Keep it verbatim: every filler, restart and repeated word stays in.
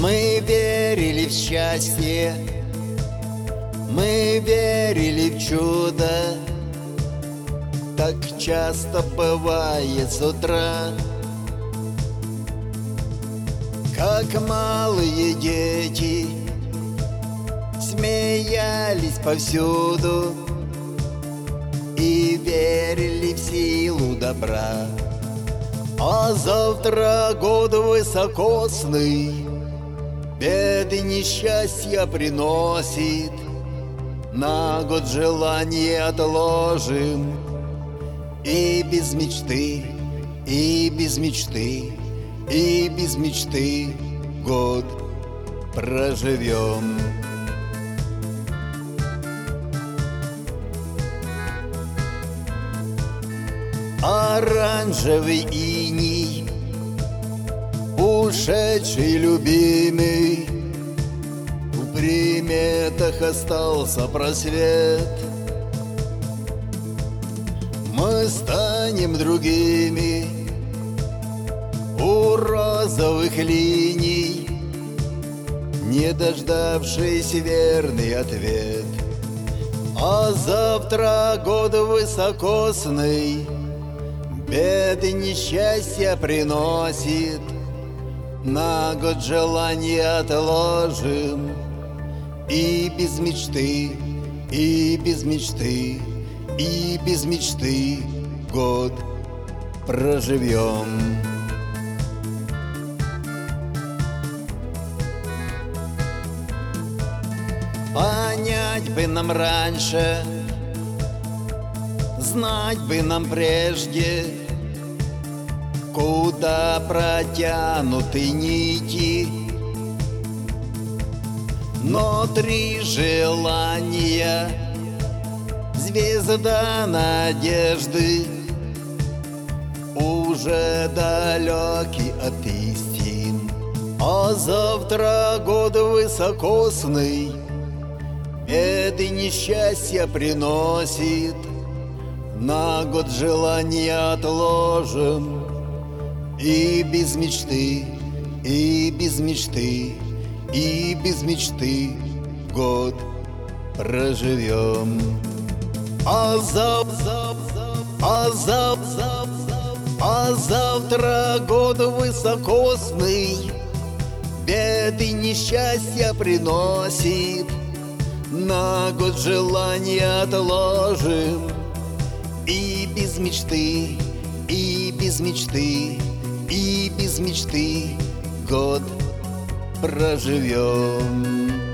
Мы верили в счастье, мы верили в чудо. Так часто бывает с утра, как малые дети смеялись повсюду и верили в силу добра. А завтра год высокосный беды, несчастья приносит. На год желание отложим, и без мечты, и без мечты, и без мечты год проживем. Оранжевый иней, ушедший любимый, в приметах остался просвет. Мы станем другими у розовых линий, не дождавшись верный ответ. А завтра год высокосный беды, несчастья приносит. На год желание отложим, и без мечты, и без мечты, и без мечты год проживем. Понять бы нам раньше, знать бы нам прежде, куда протянуты нити. Но три желания, звезда надежды, уже далеки от истин. А завтра год высокосный беды, несчастья приносит. На год желания отложим, и без мечты, и без мечты, и без мечты год проживем. А зав, зав, зав, а зав, зав, зав, а завтра год высокосный беды, несчастья приносит. На год желания отложим, и без мечты, и без мечты, и без мечты год проживем.